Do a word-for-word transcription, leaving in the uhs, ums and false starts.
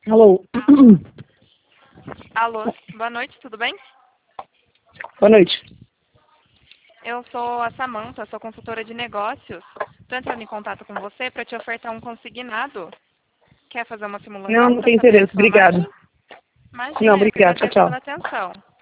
Alô? Alô, boa noite, tudo bem? Boa noite. Eu sou a Samantha, sou consultora de negócios. Estou entrando em contato com você para te ofertar um consignado. Quer fazer uma Não, simulação não para tenho saber a interesse. sua Obrigado. margem? Não, Imagina, eu que obrigado. Tchau, agradeço tchau. pela atenção.